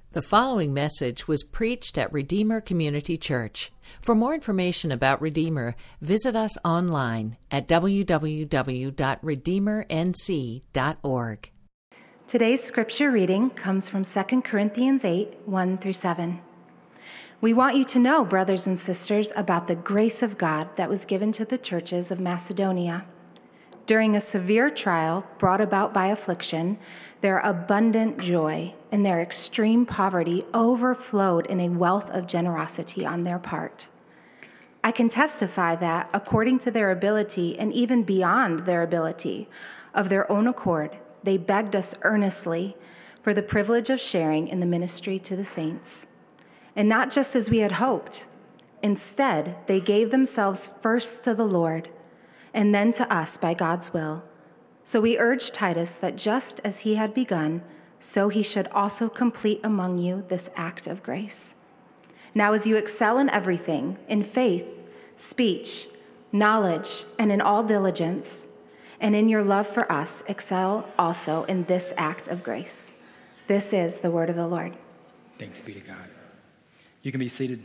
The following message was preached at Redeemer Community Church. For more information about Redeemer, visit us online at www.redeemernc.org. Today's scripture reading comes from 2 Corinthians 8, 1 through 7. We want you to know, brothers and sisters, about the grace of God that was given to the churches of Macedonia. During a severe trial brought about by affliction, their abundant joy and their extreme poverty overflowed in a wealth of generosity on their part. I can testify that, according to their ability and even beyond their ability, of their own accord, they begged us earnestly for the privilege of sharing in the ministry to the saints. And not just as we had hoped. Instead, they gave themselves first to the Lord, and then to us by God's will. So we urge Titus that just as he had begun, so he should also complete among you this act of grace. Now as you excel in everything, in faith, speech, knowledge, and in all diligence, and in your love for us, excel also in this act of grace. This is the word of the Lord. Thanks be to God. You can be seated.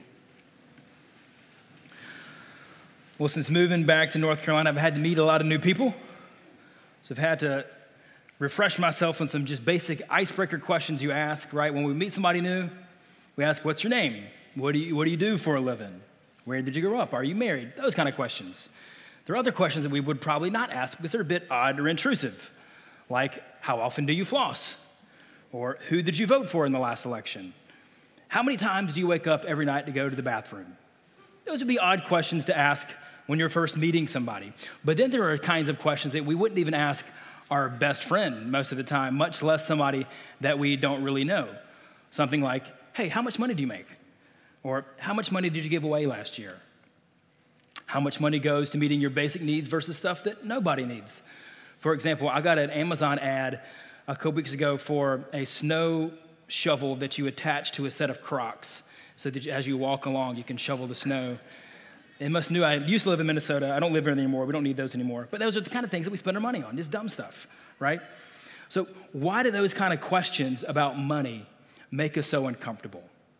Well, since moving back to North Carolina, I've had to meet a lot of new people. So I've had to refresh myself on some just basic icebreaker questions you ask, right? When we meet somebody new, we ask, what's your name? What do you do for a living? Where did you grow up? Are you married? Those kind of questions. There are other questions that we would probably not ask because they're a bit odd or intrusive, like how often do you floss? Or who did you vote for in the last election? How many times do you wake up every night to go to the bathroom? Those would be odd questions to ask when you're first meeting somebody. But then there are kinds of questions that we wouldn't even ask our best friend most of the time, much less somebody that we don't really know. Something like, hey, how much money do you make? Or how much money did you give away last year? How much money goes to meeting your basic needs versus stuff that nobody needs? For example, I got an Amazon ad a couple weeks ago for a snow shovel that you attach to a set of Crocs so that as you walk along, you can shovel the snow. They must knew I used to live in Minnesota. I don't live there anymore. We don't need those anymore. But those are the kind of things that we spend our money on, just dumb stuff, right? So why do those kind of questions about money make us so uncomfortable?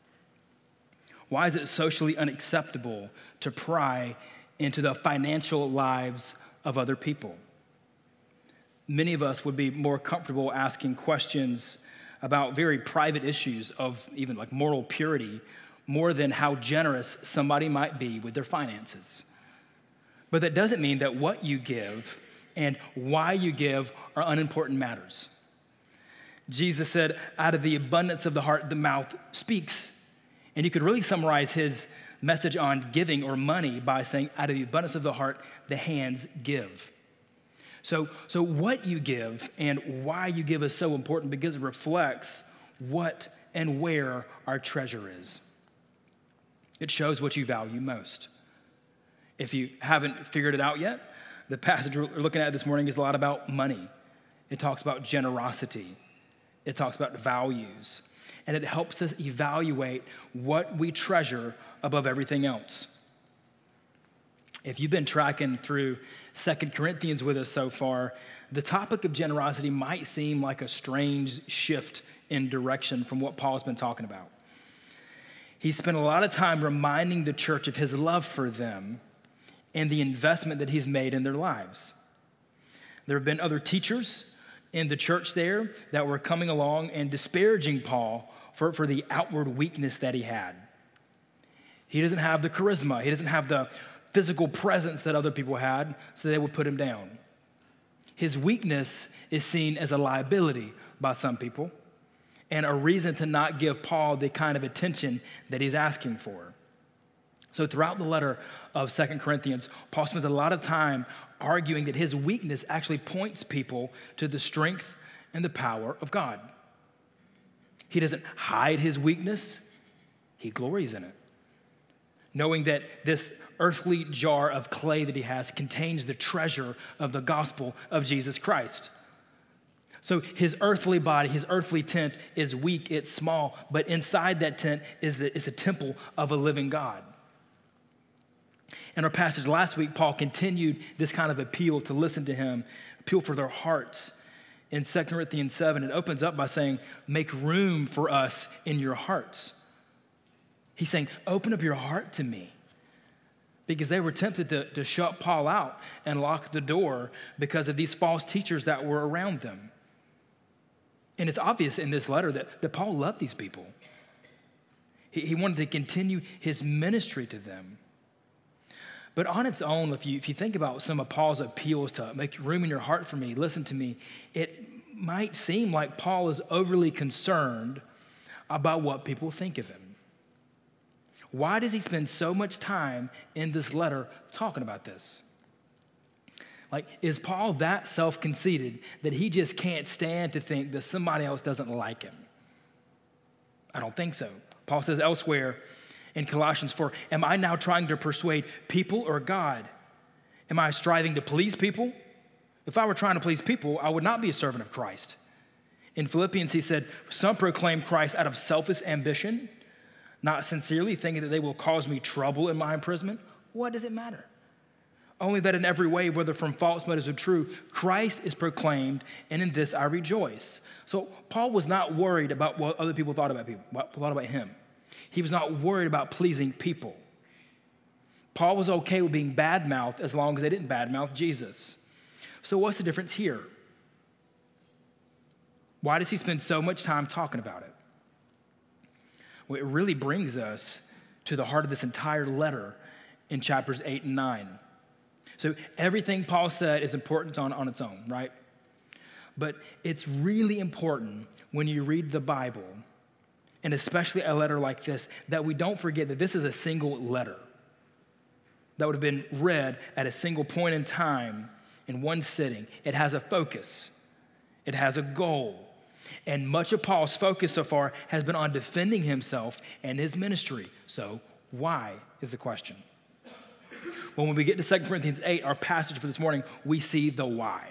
Why is it socially unacceptable to pry into the financial lives of other people? Many of us would be more comfortable asking questions about very private issues of even like moral purity more than how generous somebody might be with their finances. But that doesn't mean that what you give and why you give are unimportant matters. Jesus said, out of the abundance of the heart, the mouth speaks. And you could really summarize his message on giving or money by saying, out of the abundance of the heart, the hands give. So what you give and why you give is so important because it reflects what and where our treasure is. It shows what you value most. If you haven't figured it out yet, the passage we're looking at this morning is a lot about money. It talks about generosity. It talks about values. And it helps us evaluate what we treasure above everything else. If you've been tracking through 2 Corinthians with us so far, the topic of generosity might seem like a strange shift in direction from what Paul's been talking about. He spent a lot of time reminding the church of his love for them and the investment that he's made in their lives. There have been other teachers in the church there that were coming along and disparaging Paul for the outward weakness that he had. He doesn't have the charisma. He doesn't have the physical presence that other people had, so they would put him down. His weakness is seen as a liability by some people and a reason to not give Paul the kind of attention that he's asking for. So throughout the letter of 2 Corinthians, Paul spends a lot of time arguing that his weakness actually points people to the strength and the power of God. He doesn't hide his weakness, he glories in it, knowing that this earthly jar of clay that he has contains the treasure of the gospel of Jesus Christ. So his earthly body, his earthly tent is weak, it's small, but inside that tent is the temple of a living God. In our passage last week, Paul continued this kind of appeal to listen to him, appeal for their hearts. In 2 Corinthians 7, it opens up by saying, make room for us in your hearts. He's saying, open up your heart to me. Because they were tempted to shut Paul out and lock the door because of these false teachers that were around them. And it's obvious in this letter that Paul loved these people. He wanted to continue his ministry to them. But on its own, if you think about some of Paul's appeals to make room in your heart for me, listen to me, it might seem like Paul is overly concerned about what people think of him. Why does he spend so much time in this letter talking about this? Like, is Paul that self-conceited that he just can't stand to think that somebody else doesn't like him? I don't think so. Paul says elsewhere in Colossians 4, am I now trying to persuade people or God? Am I striving to please people? If I were trying to please people, I would not be a servant of Christ. In Philippians, he said, some proclaim Christ out of selfish ambition, not sincerely, thinking that they will cause me trouble in my imprisonment. What does it matter? Only that in every way, whether from false motives or true, Christ is proclaimed, and in this I rejoice. So Paul was not worried about what other people thought about him. He was not worried about pleasing people. Paul was okay with being bad-mouthed as long as they didn't bad-mouth Jesus. So what's the difference here? Why does he spend so much time talking about it? Well, it really brings us to the heart of this entire letter in chapters 8 and 9. So everything Paul said is important on its own, right? But it's really important when you read the Bible, and especially a letter like this, that we don't forget that this is a single letter that would have been read at a single point in time in one sitting. It has a focus. It has a goal. And much of Paul's focus so far has been on defending himself and his ministry. So why is the question? Well, when we get to 2 Corinthians 8, our passage for this morning, we see the why.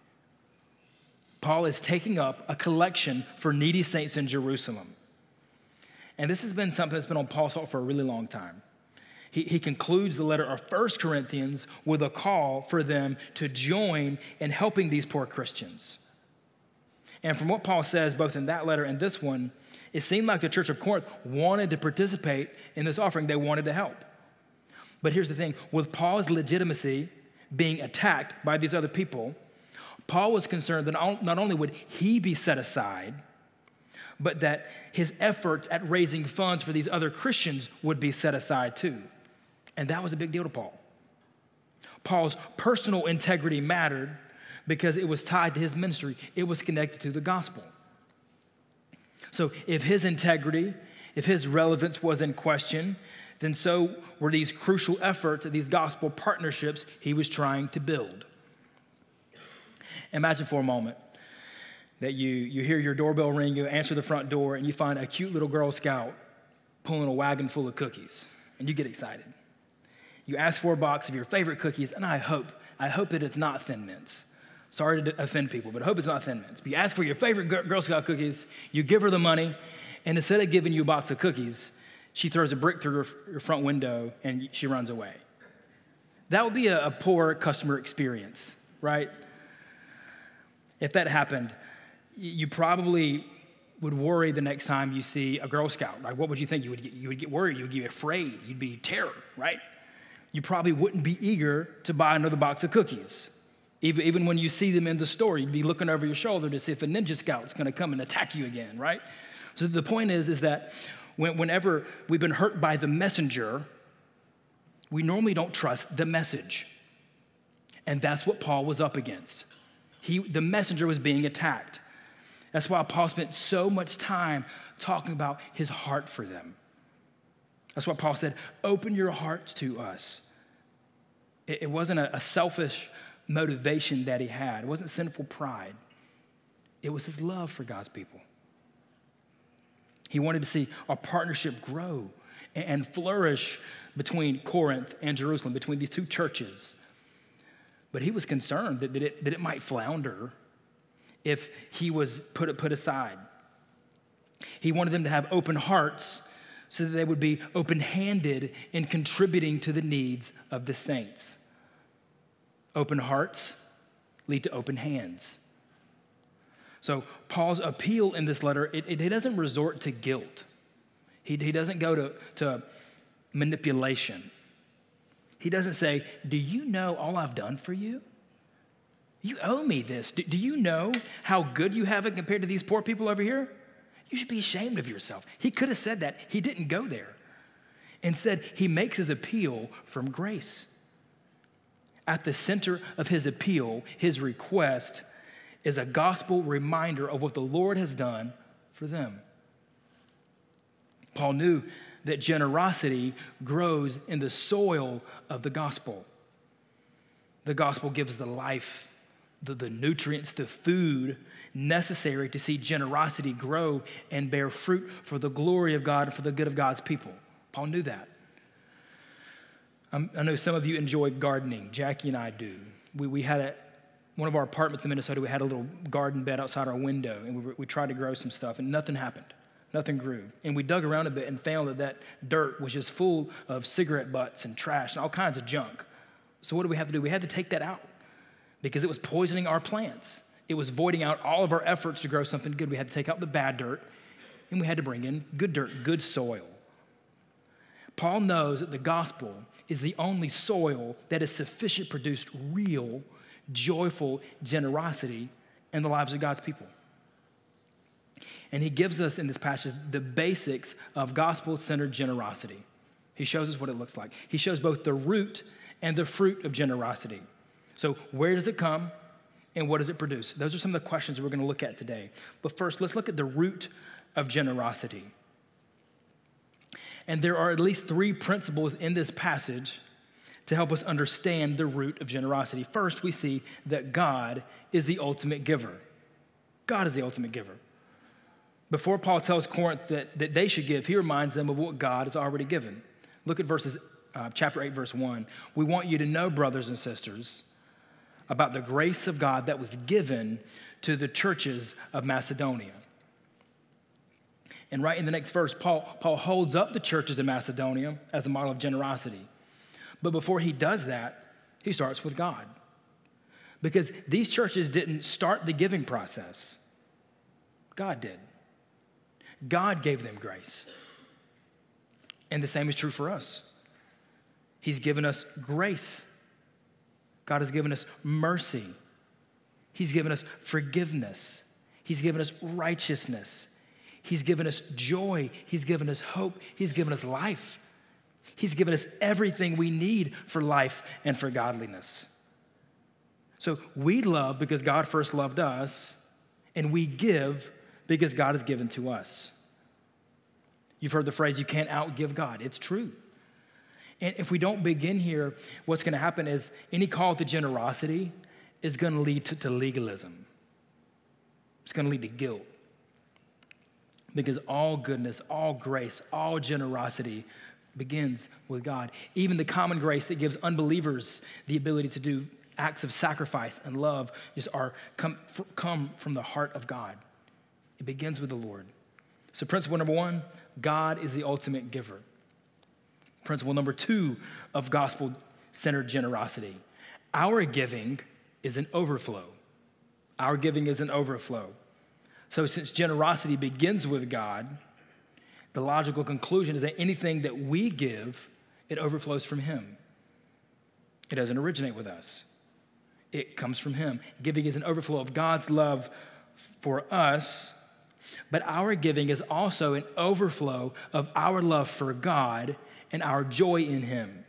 Paul is taking up a collection for needy saints in Jerusalem. And this has been something that's been on Paul's heart for a really long time. He concludes the letter of 1 Corinthians with a call for them to join in helping these poor Christians. And from what Paul says, both in that letter and this one, it seemed like the church of Corinth wanted to participate in this offering. They wanted to help. But here's the thing. With Paul's legitimacy being attacked by these other people, Paul was concerned that not only would he be set aside, but that his efforts at raising funds for these other Christians would be set aside too. And that was a big deal to Paul. Paul's personal integrity mattered because it was tied to his ministry. It was connected to the gospel. So if his integrity, if his relevance was in question, then so were these crucial efforts, these gospel partnerships he was trying to build. Imagine for a moment that you hear your doorbell ring, you answer the front door, and you find a cute little Girl Scout pulling a wagon full of cookies, and you get excited. You ask for a box of your favorite cookies, and I hope that it's not Thin Mints. Sorry to offend people, but I hope it's not Thin Mints. But you ask for your favorite Girl Scout cookies, you give her the money, and instead of giving you a box of cookies, she throws a brick through her front window, and she runs away. That would be a poor customer experience, right? If that happened, you probably would worry the next time you see a Girl Scout. Like, what would you think? You would get worried. You would get afraid. You'd be terror, right? You probably wouldn't be eager to buy another box of cookies. Even when you see them in the store, you'd be looking over your shoulder to see if a Ninja Scout's going to come and attack you again, right? So the point is that whenever we've been hurt by the messenger, we normally don't trust the message. And that's what Paul was up against. The messenger was being attacked. That's why Paul spent so much time talking about his heart for them. That's why Paul said, open your hearts to us. It wasn't a selfish motivation that he had. It wasn't sinful pride. It was his love for God's people. He wanted to see our partnership grow and flourish between Corinth and Jerusalem, between these two churches. But he was concerned that it might flounder if he was put aside. He wanted them to have open hearts so that they would be open-handed in contributing to the needs of the saints. Open hearts lead to open hands. So Paul's appeal in this letter, it doesn't resort to guilt. He doesn't go to manipulation. He doesn't say, do you know all I've done for you? You owe me this. Do you know how good you have it compared to these poor people over here? You should be ashamed of yourself. He could have said that. He didn't go there. Instead, he makes his appeal from grace. At the center of his appeal, his request, is a gospel reminder of what the Lord has done for them. Paul knew that generosity grows in the soil of the gospel. The gospel gives the life, the nutrients, the food necessary to see generosity grow and bear fruit for the glory of God and for the good of God's people. Paul knew that. I know some of you enjoy gardening. Jackie and I do. We had one of our apartments in Minnesota, we had a little garden bed outside our window, and we tried to grow some stuff, and nothing happened. Nothing grew. And we dug around a bit and found that dirt was just full of cigarette butts and trash and all kinds of junk. So what did we have to do? We had to take that out because it was poisoning our plants. It was voiding out all of our efforts to grow something good. We had to take out the bad dirt, and we had to bring in good dirt, good soil. Paul knows that the gospel is the only soil that is sufficient to produce real, joyful generosity in the lives of God's people. And he gives us in this passage the basics of gospel-centered generosity. He shows us what it looks like. He shows both the root and the fruit of generosity. So where does it come and what does it produce? Those are some of the questions we're going to look at today. But first, let's look at the root of generosity. And there are at least 3 principles in this passage to help us understand the root of generosity. First, we see that God is the ultimate giver. God is the ultimate giver. Before Paul tells Corinth that they should give, he reminds them of what God has already given. Look at chapter 8, verse 1. We want you to know, brothers and sisters, about the grace of God that was given to the churches of Macedonia. And right in the next verse, Paul holds up the churches of Macedonia as a model of generosity. But before he does that, he starts with God. Because these churches didn't start the giving process. God did. God gave them grace. And the same is true for us. He's given us grace. God has given us mercy. He's given us forgiveness. He's given us righteousness. He's given us joy. He's given us hope. He's given us life. He's given us everything we need for life and for godliness. So we love because God first loved us, and we give because God has given to us. You've heard the phrase, you can't outgive God. It's true. And if we don't begin here, what's going to happen is any call to generosity is going to lead to legalism. It's going to lead to guilt. Because all goodness, all grace, all generosity begins with God. Even the common grace that gives unbelievers the ability to do acts of sacrifice and love just come from the heart of God. It begins with the Lord. So principle number 1, God is the ultimate giver. Principle number 2 of gospel-centered generosity. Our giving is an overflow. Our giving is an overflow. So since generosity begins with God, the logical conclusion is that anything that we give, it overflows from Him. It doesn't originate with us. It comes from Him. Giving is an overflow of God's love for us, but our giving is also an overflow of our love for God and our joy in Him.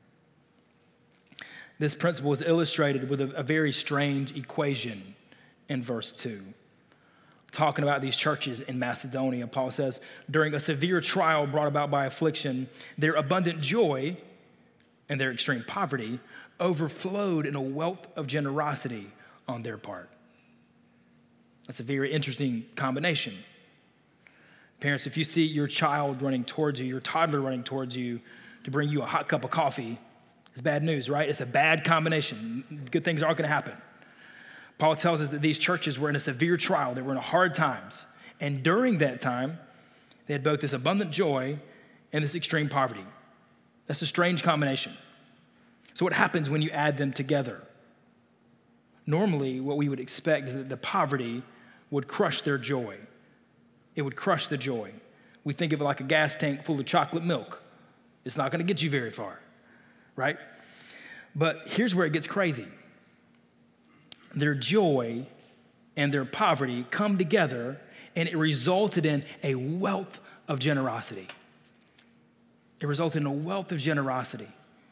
This principle is illustrated with a very strange equation in verse 2. Talking about these churches in Macedonia, Paul says, during a severe trial brought about by affliction, their abundant joy and their extreme poverty overflowed in a wealth of generosity on their part. That's a very interesting combination. Parents, if you see your child running towards you, your toddler running towards you to bring you a hot cup of coffee, it's bad news, right? It's a bad combination. Good things aren't going to happen. Paul tells us that these churches were in a severe trial. They were in hard times. And during that time, they had both this abundant joy and this extreme poverty. That's a strange combination. So what happens when you add them together? Normally, what we would expect is that the poverty would crush their joy. It would crush the joy. We think of it like a gas tank full of chocolate milk. It's not going to get you very far, right? But here's where it gets crazy. Their joy and their poverty come together, and it resulted in a wealth of generosity. It resulted in a wealth of generosity.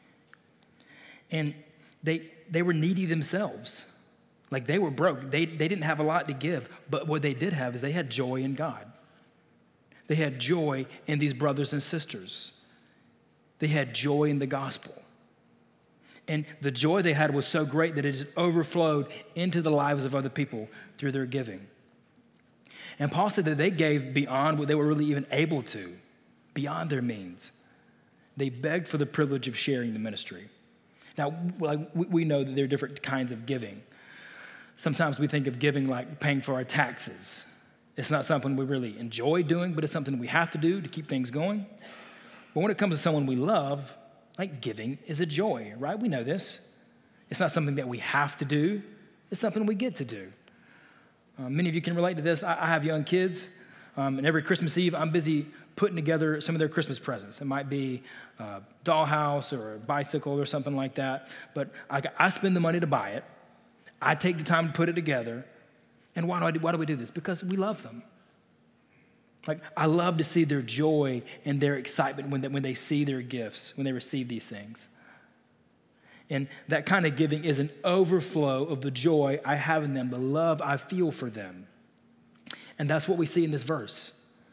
And they were needy themselves. Like, they were broke. They didn't have a lot to give, but what they did have is they had joy in God. They had joy in these brothers and sisters. They had joy in the gospel. And the joy they had was so great that it just overflowed into the lives of other people through their giving. And Paul said that they gave beyond what they were really even able to, beyond their means. They begged for the privilege of sharing the ministry. Now, we know that there are different kinds of giving. Sometimes we think of giving like paying for our taxes. It's not something we really enjoy doing, but it's something we have to do to keep things going. But when it comes to someone we love, like, giving is a joy, right? We know this. It's not something that we have to do. It's something we get to do. Many of you can relate to this. I have young kids, and every Christmas Eve, I'm busy putting together some of their Christmas presents. It might be a dollhouse or a bicycle or something like that, but I spend the money to buy it. I take the time to put it together. And why do we do this? Because we love them. Like, I love to see their joy and their excitement when they see their gifts, when they receive these things. And that kind of giving is an overflow of the joy I have in them, the love I feel for them. And that's what we see in this verse.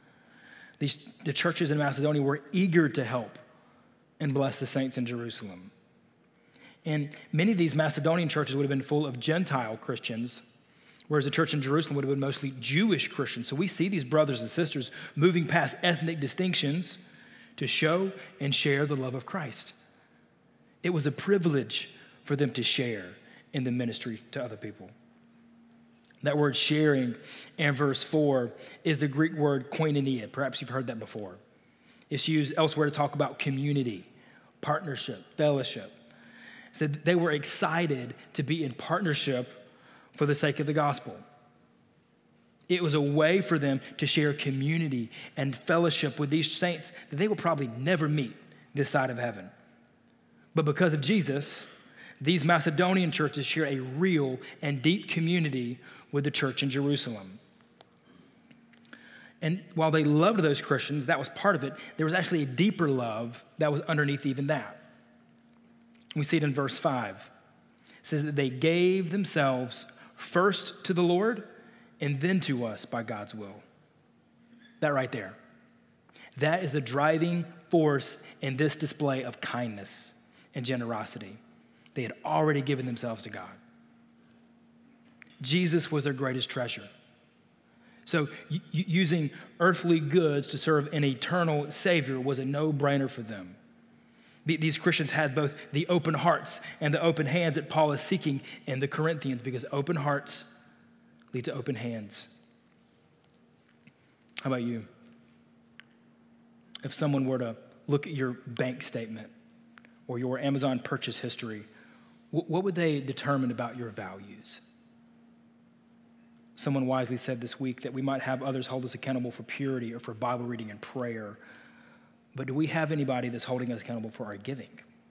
The churches in Macedonia were eager to help and bless the saints in Jerusalem. And many of these Macedonian churches would have been full of Gentile Christians, whereas the church in Jerusalem would have been mostly Jewish Christians. So we see these brothers and sisters moving past ethnic distinctions to show and share the love of Christ. It was a privilege for them to share in the ministry to other people. That word sharing in verse 4 is the Greek word koinonia. Perhaps you've heard that before. It's used elsewhere to talk about community, partnership, fellowship. So they were excited to be in partnership for the sake of the gospel. It was a way for them to share community and fellowship with these saints that they will probably never meet this side of heaven. But because of Jesus, these Macedonian churches share a real and deep community with the church in Jerusalem. And while they loved those Christians, that was part of it, there was actually a deeper love that was underneath even that. We see it in verse 5. It says that they gave themselves first to the Lord and then to us by God's will. That right there. That is the driving force in this display of kindness and generosity. They had already given themselves to God. Jesus was their greatest treasure. So using earthly goods to serve an eternal Savior was a no-brainer for them. These Christians had both the open hearts and the open hands that Paul is seeking in the Corinthians, because open hearts lead to open hands. How about you? If someone were to look at your bank statement or your Amazon purchase history, what would they determine about your values? Someone wisely said this week that we might have others hold us accountable for purity or for Bible reading and prayer. But do we have anybody that's holding us accountable for our giving?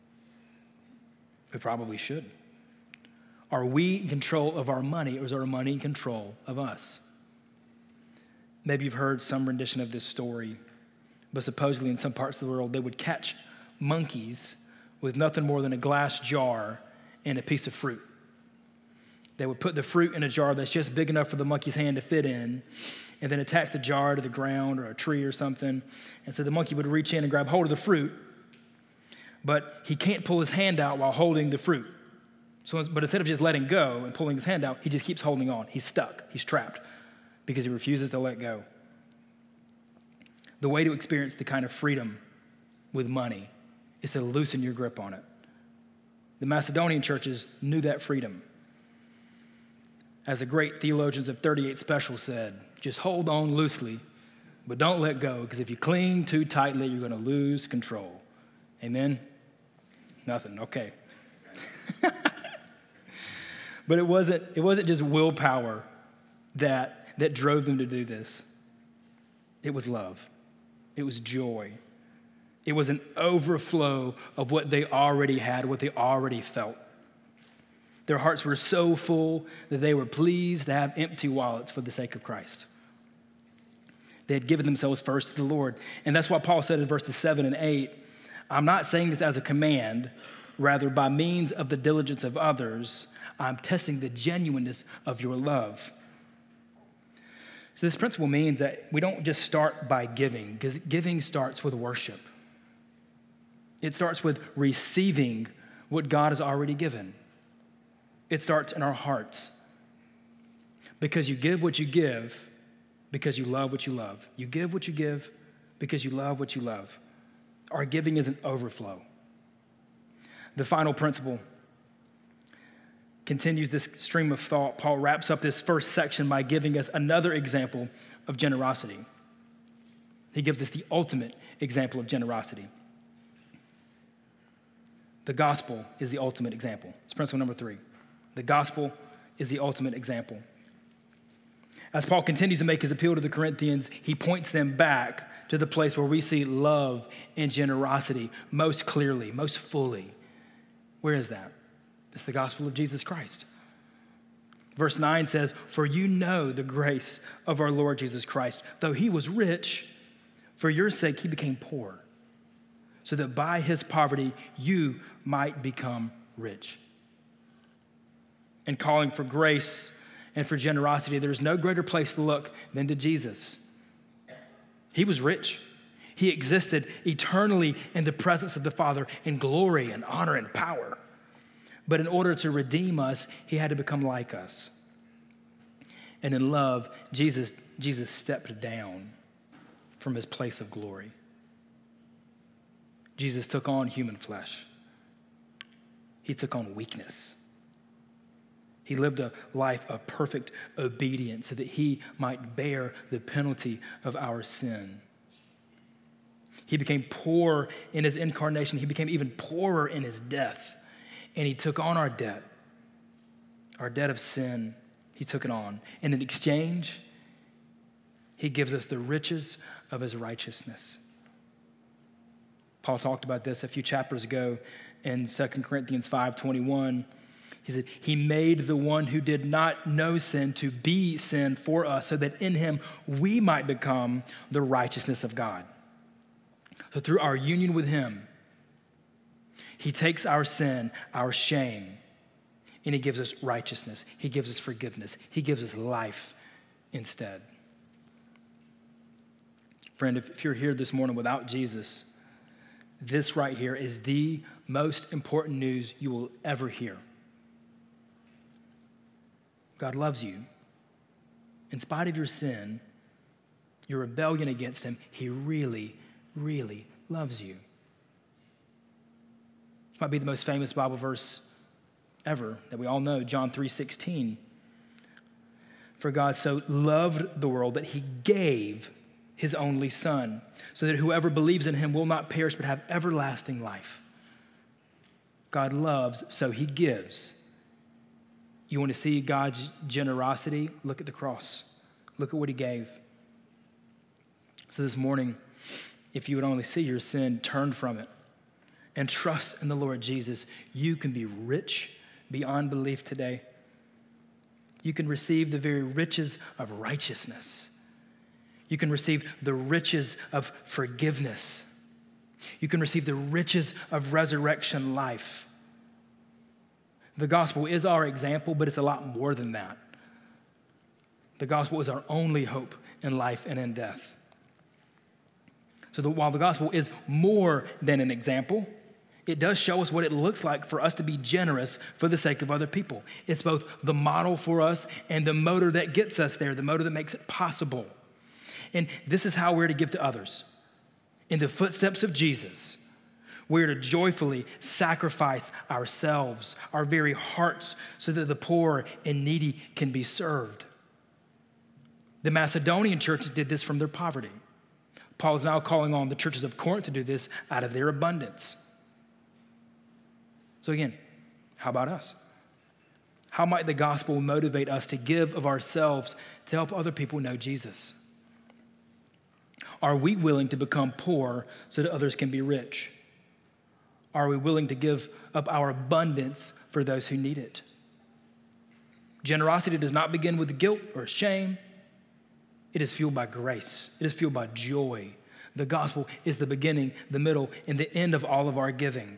We probably should. Are we in control of our money, or is our money in control of us? Maybe you've heard some rendition of this story, but supposedly in some parts of the world, they would catch monkeys with nothing more than a glass jar and a piece of fruit. They would put the fruit in a jar that's just big enough for the monkey's hand to fit in, and then attach the jar to the ground or a tree or something. And so the monkey would reach in and grab hold of the fruit, but he can't pull his hand out while holding the fruit. But instead of just letting go and pulling his hand out, he just keeps holding on. He's stuck. He's trapped because he refuses to let go. The way to experience the kind of freedom with money is to loosen your grip on it. The Macedonian churches knew that freedom. As the great theologians of 38 Special said, just hold on loosely, but don't let go, because if you cling too tightly, you're going to lose control. Amen? Nothing. Okay. But it wasn't just willpower that that drove them to do this? It was love. It was joy. It was an overflow of what they already had, what they already felt. Their hearts were so full that they were pleased to have empty wallets for the sake of Christ. They had given themselves first to the Lord. And that's what Paul said in verses 7 and 8. I'm not saying this as a command, rather by means of the diligence of others, I'm testing the genuineness of your love. So this principle means that we don't just start by giving, because giving starts with worship. It starts with receiving what God has already given. It starts in our hearts. Because you give what you give, because you love what you love. You give what you give because you love what you love. Our giving is an overflow. The final principle continues this stream of thought. Paul wraps up this first section by giving us another example of generosity. He gives us the ultimate example of generosity. The gospel is the ultimate example. It's principle number 3. The gospel is the ultimate example. As Paul continues to make his appeal to the Corinthians, he points them back to the place where we see love and generosity most clearly, most fully. Where is that? It's the gospel of Jesus Christ. Verse 9 says, "For you know the grace of our Lord Jesus Christ. Though he was rich, for your sake he became poor, so that by his poverty you might become rich." And calling for grace and for generosity, there is no greater place to look than to Jesus. He was rich. He existed eternally in the presence of the Father in glory and honor and power. But in order to redeem us, he had to become like us. And in love, Jesus stepped down from his place of glory. Jesus took on human flesh. He took on weakness. He lived a life of perfect obedience so that he might bear the penalty of our sin. He became poor in his incarnation. He became even poorer in his death. And he took on our debt of sin. He took it on. And in exchange, he gives us the riches of his righteousness. Paul talked about this a few chapters ago in 2 Corinthians 5:21. He said, he made the one who did not know sin to be sin for us so that in him we might become the righteousness of God. So through our union with him, he takes our sin, our shame, and he gives us righteousness. He gives us forgiveness. He gives us life instead. Friend, if you're here this morning without Jesus, this right here is the most important news you will ever hear. God loves you. In spite of your sin, your rebellion against him, he really, really loves you. This might be the most famous Bible verse ever that we all know, John 3:16. For God so loved the world that he gave his only son, so that whoever believes in him will not perish but have everlasting life. God loves, so he gives. You want to see God's generosity? Look at the cross. Look at what he gave. So this morning, if you would only see your sin, turn from it and trust in the Lord Jesus, you can be rich beyond belief today. You can receive the very riches of righteousness. You can receive the riches of forgiveness. You can receive the riches of resurrection life. The gospel is our example, but it's a lot more than that. The gospel is our only hope in life and in death. So while the gospel is more than an example, it does show us what it looks like for us to be generous for the sake of other people. It's both the model for us and the motor that gets us there, the motor that makes it possible. And this is how we're to give to others. In the footsteps of Jesus, we're to joyfully sacrifice ourselves, our very hearts, so that the poor and needy can be served. The Macedonian churches did this from their poverty. Paul is now calling on the churches of Corinth to do this out of their abundance. So again, how about us? How might the gospel motivate us to give of ourselves to help other people know Jesus? Are we willing to become poor so that others can be rich? Are we willing to give up our abundance for those who need it? Generosity does not begin with guilt or shame. It is fueled by grace. It is fueled by joy. The gospel is the beginning, the middle, and the end of all of our giving.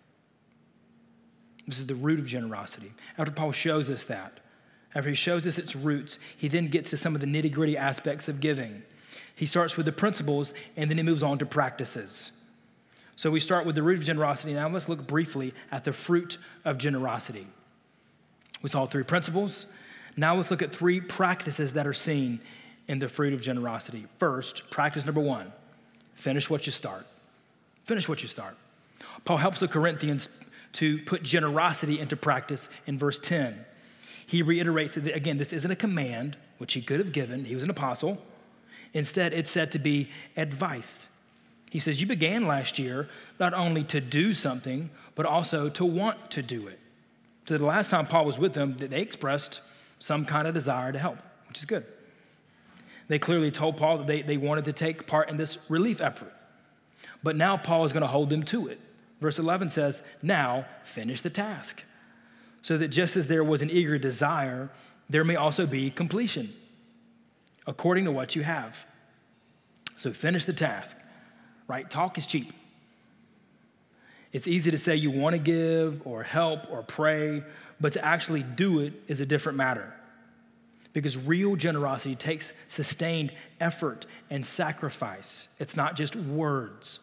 This is the root of generosity. After Paul shows us that, after he shows us its roots, he then gets to some of the nitty-gritty aspects of giving. He starts with the principles, and then he moves on to practices. So we start with the root of generosity. Now let's look briefly at the fruit of generosity. We saw 3 principles. Now let's look at 3 practices that are seen in the fruit of generosity. First, practice number 1, finish what you start. Finish what you start. Paul helps the Corinthians to put generosity into practice in verse 10. He reiterates that, again, this isn't a command, which he could have given. He was an apostle. Instead, it's said to be advice. He says, you began last year not only to do something, but also to want to do it. So the last time Paul was with them, they expressed some kind of desire to help, which is good. They clearly told Paul that they wanted to take part in this relief effort. But now Paul is going to hold them to it. Verse 11 says, now finish the task, so that just as there was an eager desire, there may also be completion, according to what you have. So finish the task, right? Talk is cheap. It's easy to say you want to give or help or pray, but to actually do it is a different matter. Because real generosity takes sustained effort and sacrifice. It's not just words.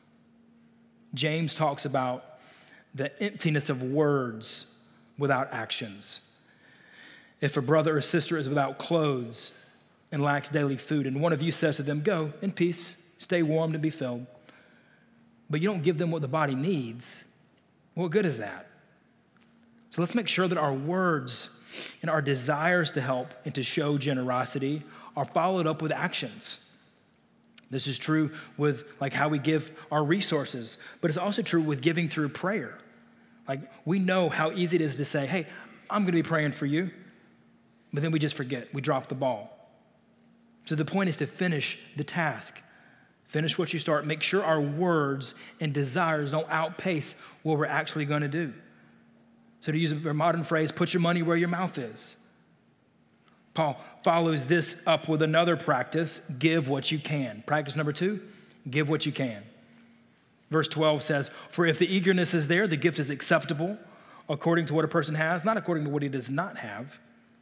James talks about the emptiness of words without actions. If a brother or sister is without clothes and lacks daily food, and one of you says to them, go in peace, stay warmed and be filled, but you don't give them what the body needs, what good is that? So let's make sure that our words and our desires to help and to show generosity are followed up with actions. This is true with like how we give our resources, but it's also true with giving through prayer. Like we know how easy it is to say, hey, I'm going to be praying for you, but then we just forget. We drop the ball. So the point is to finish the task. Finish what you start. Make sure our words and desires don't outpace what we're actually going to do. So to use a modern phrase, put your money where your mouth is. Paul follows this up with another practice, give what you can. Practice number 2, give what you can. Verse 12 says, for if the eagerness is there, the gift is acceptable according to what a person has, not according to what he does not have.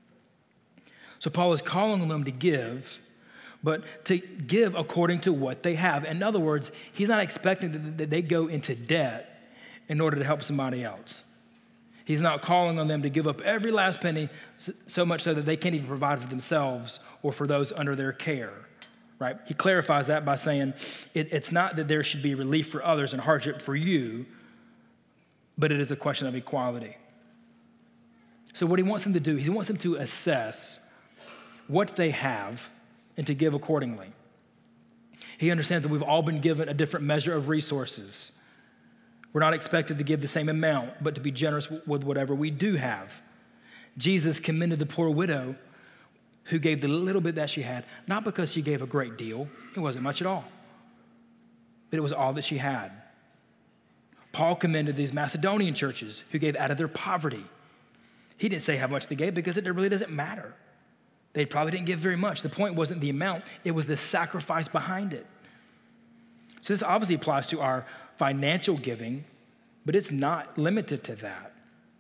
So Paul is calling on them to give, but to give according to what they have. In other words, he's not expecting that they go into debt in order to help somebody else. He's not calling on them to give up every last penny so much so that they can't even provide for themselves or for those under their care, right? He clarifies that by saying it's not that there should be relief for others and hardship for you, but it is a question of equality. So what he wants them to do, he wants them to assess what they have and to give accordingly. He understands that we've all been given a different measure of resources. We're not expected to give the same amount, but to be generous with whatever we do have. Jesus commended the poor widow who gave the little bit that she had, not because she gave a great deal. It wasn't much at all, but it was all that she had. Paul commended these Macedonian churches who gave out of their poverty. He didn't say how much they gave because it really doesn't matter. They probably didn't give very much. The point wasn't the amount, it was the sacrifice behind it. So this obviously applies to our financial giving, but it's not limited to that.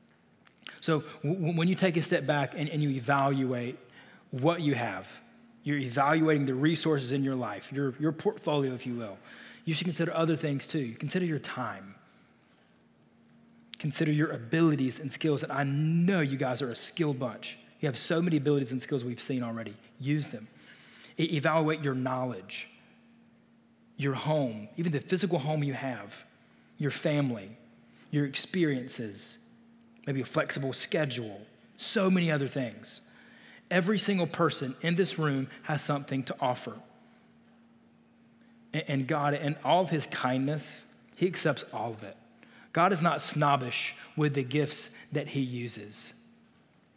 So when you take a step back and you evaluate what you have, you're evaluating the resources in your life, your portfolio, if you will. You should consider other things too. Consider your time. Consider your abilities and skills. And I know you guys are a skilled bunch. You have so many abilities and skills we've seen already. Use them. Evaluate your knowledge, your home, even the physical home you have, your family, your experiences, maybe a flexible schedule, so many other things. Every single person in this room has something to offer. And God, in all of his kindness, he accepts all of it. God is not snobbish with the gifts that he uses.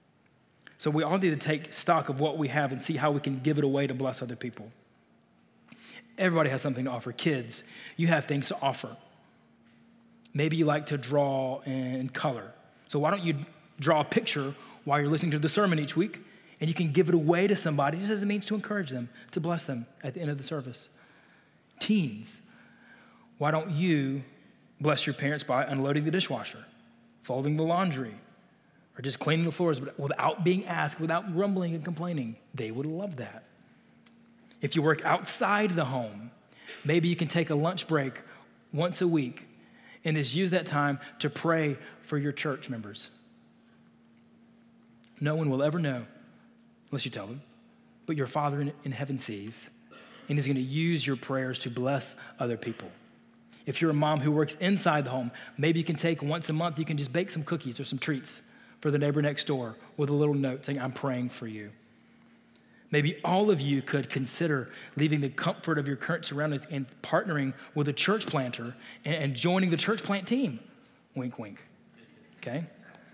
So we all need to take stock of what we have and see how we can give it away to bless other people. Everybody has something to offer. Kids, you have things to offer. Maybe you like to draw and color. So why don't you draw a picture while you're listening to the sermon each week, and you can give it away to somebody just as a means to encourage them, to bless them at the end of the service. Teens, why don't you bless your parents by unloading the dishwasher, folding the laundry, or just cleaning the floors without being asked, without grumbling and complaining? They would love that. If you work outside the home, maybe you can take a lunch break once a week and just use that time to pray for your church members. No one will ever know unless you tell them, but your Father in heaven sees, and He's going to use your prayers to bless other people. If you're a mom who works inside the home, maybe you can take once a month, you can just bake some cookies or some treats for the neighbor next door with a little note saying, I'm praying for you. Maybe all of you could consider leaving the comfort of your current surroundings and partnering with a church planter and joining the church plant team. Wink, wink. Okay?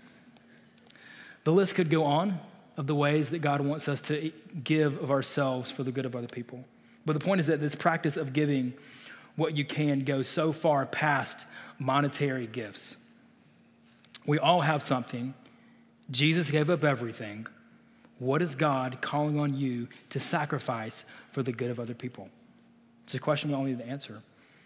The list could go on of the ways that God wants us to give of ourselves for the good of other people. But the point is that this practice of giving what you can goes so far past monetary gifts. We all have something. Jesus gave up everything. What is God calling on you to sacrifice for the good of other people? It's a question we all need to answer.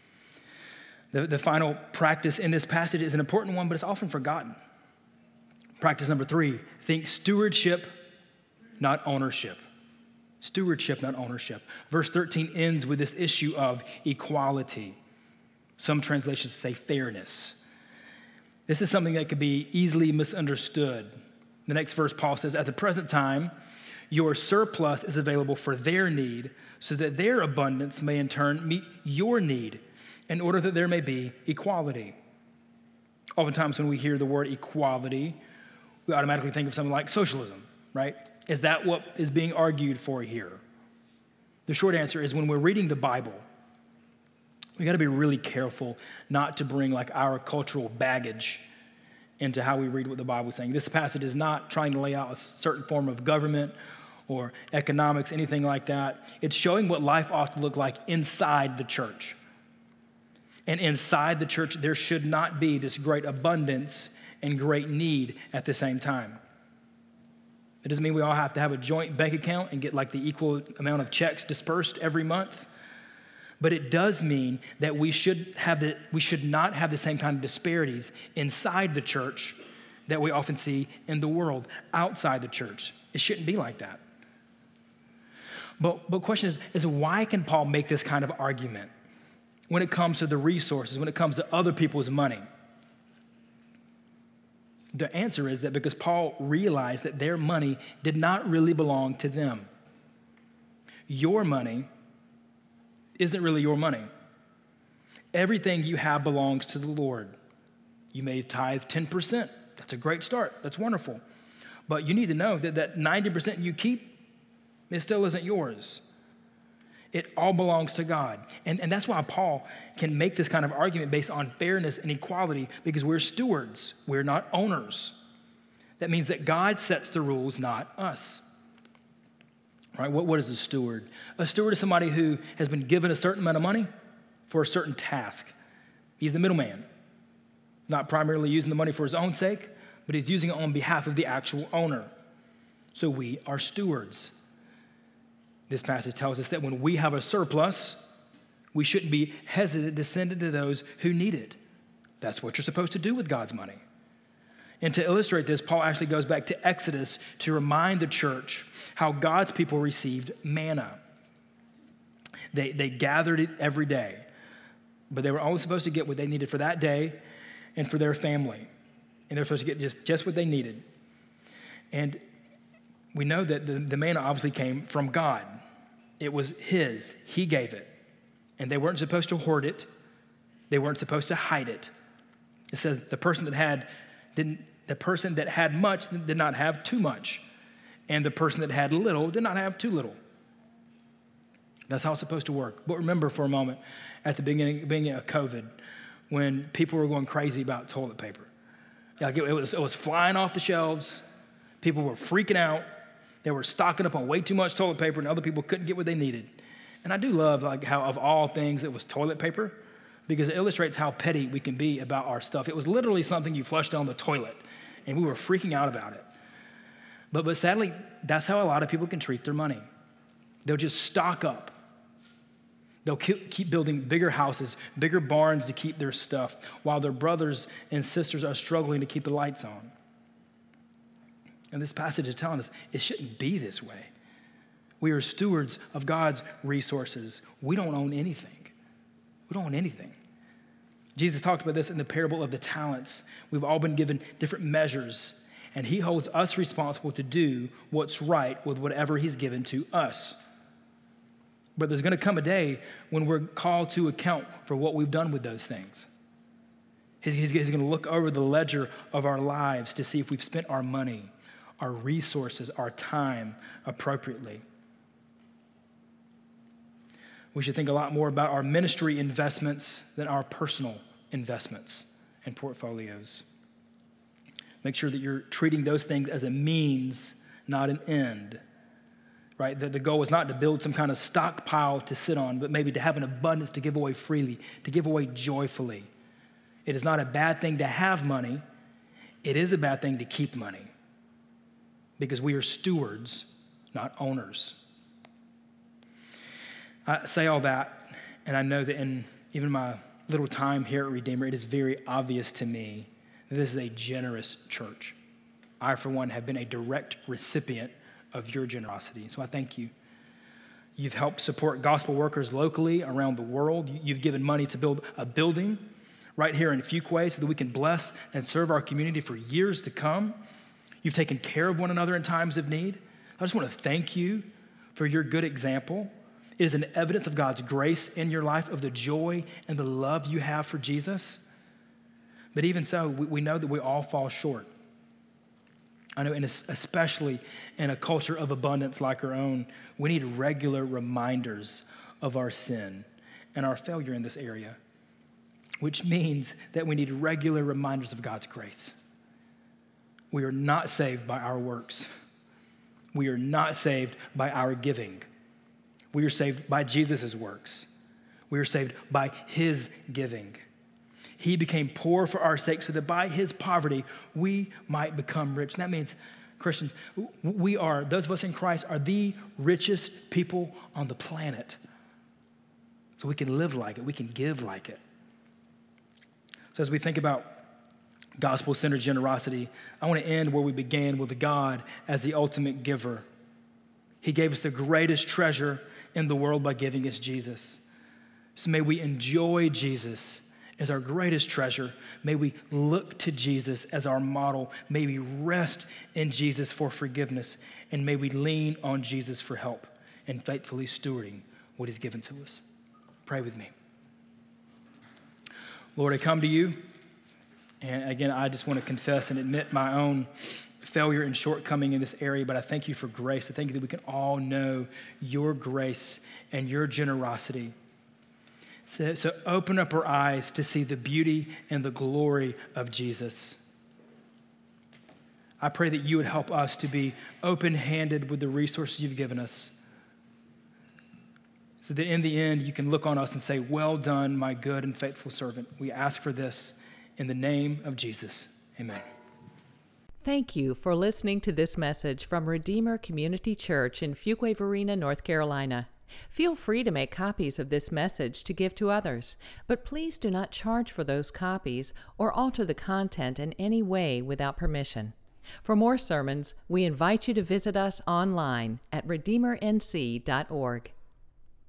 The final practice in this passage is an important one, but it's often forgotten. Practice number 3, think stewardship, not ownership. Stewardship, not ownership. Verse 13 ends with this issue of equality. Some translations say fairness. This is something that could be easily misunderstood. The next verse, Paul says, at the present time, your surplus is available for their need, so that their abundance may in turn meet your need, in order that there may be equality. Oftentimes when we hear the word equality, we automatically think of something like socialism, right? Is that what is being argued for here? The short answer is when we're reading the Bible, we got to be really careful not to bring like our cultural baggage into how we read what the Bible is saying. This passage is not trying to lay out a certain form of government or economics, anything like that. It's showing what life ought to look like inside the church. And inside the church, there should not be this great abundance and great need at the same time. It doesn't mean we all have to have a joint bank account and get like the equal amount of checks dispersed every month. But it does mean that we should not have the same kind of disparities inside the church that we often see in the world outside the church. It shouldn't be like that. But the question is why can Paul make this kind of argument when it comes to the resources, when it comes to other people's money? The answer is that because Paul realized that their money did not really belong to them. Your money isn't really your money. Everything you have belongs to the Lord. You may tithe 10%. That's a great start. That's wonderful. But you need to know that 90% you keep, it still isn't yours. It all belongs to God. And that's why Paul can make this kind of argument based on fairness and equality, because we're stewards. We're not owners. That means that God sets the rules, not us. Right? What is a steward? A steward is somebody who has been given a certain amount of money for a certain task. He's the middleman, not primarily using the money for his own sake, but he's using it on behalf of the actual owner. So we are stewards. This passage tells us that when we have a surplus, we shouldn't be hesitant to send it to those who need it. That's what you're supposed to do with God's money. And to illustrate this, Paul actually goes back to Exodus to remind the church how God's people received manna. They gathered it every day, but they were only supposed to get what they needed for that day and for their family. And they're supposed to get just what they needed. And we know that the manna obviously came from God. It was his. He gave it. And they weren't supposed to hoard it. They weren't supposed to hide it. It says the person that had much did not have too much. And the person that had little did not have too little. That's how it's supposed to work. But remember for a moment, at the beginning of COVID, when people were going crazy about toilet paper. Like it was flying off the shelves. People were freaking out. They were stocking up on way too much toilet paper and other people couldn't get what they needed. And I do love how of all things it was toilet paper, because it illustrates how petty we can be about our stuff. It was literally something you flushed down the toilet, and we were freaking out about it. But sadly, that's how a lot of people can treat their money. They'll just stock up. They'll keep building bigger houses, bigger barns to keep their stuff, while their brothers and sisters are struggling to keep the lights on. And this passage is telling us it shouldn't be this way. We are stewards of God's resources. We don't own anything. We don't own anything. Jesus talked about this in the parable of the talents. We've all been given different measures, and he holds us responsible to do what's right with whatever he's given to us. But there's going to come a day when we're called to account for what we've done with those things. He's going to look over the ledger of our lives to see if we've spent our money, our resources, our time appropriately. We should think a lot more about our ministry investments than our personal investments and portfolios. Make sure that you're treating those things as a means, not an end, right? That the goal is not to build some kind of stockpile to sit on, but maybe to have an abundance to give away freely, to give away joyfully. It is not a bad thing to have money. It is a bad thing to keep money, because we are stewards, not owners. I say all that, and I know that in even my little time here at Redeemer, it is very obvious to me that this is a generous church. I, for one, have been a direct recipient of your generosity, so I thank you. You've helped support gospel workers locally around the world. You've given money to build a building right here in Fuquay so that we can bless and serve our community for years to come. You've taken care of one another in times of need. I just want to thank you for your good example. It is an evidence of God's grace in your life, of the joy and the love you have for Jesus. But even so, we know that we all fall short. I know, and especially in a culture of abundance like our own, we need regular reminders of our sin and our failure in this area, which means that we need regular reminders of God's grace. We are not saved by our works. We are not saved by our giving. We are saved by Jesus' works. We are saved by his giving. He became poor for our sake so that by his poverty we might become rich. And that means, Christians, those of us in Christ are the richest people on the planet. So we can live like it. We can give like it. So as we think about gospel-centered generosity, I want to end where we began, with God as the ultimate giver. He gave us the greatest treasure in the world by giving us Jesus. So may we enjoy Jesus as our greatest treasure. May we look to Jesus as our model. May we rest in Jesus for forgiveness. And may we lean on Jesus for help in faithfully stewarding what he's given to us. Pray with me. Lord, I come to you. And again, I just want to confess and admit my own failure and shortcoming in this area, but I thank you for grace. I thank you that we can all know your grace and your generosity. So open up our eyes to see the beauty and the glory of Jesus. I pray that you would help us to be open-handed with the resources you've given us, so that in the end you can look on us and say, well done, my good and faithful servant. We ask for this in the name of Jesus. Amen. Thank you for listening to this message from Redeemer Community Church in Fuquay-Varina, North Carolina. Feel free to make copies of this message to give to others, but please do not charge for those copies or alter the content in any way without permission. For more sermons, we invite you to visit us online at redeemernc.org.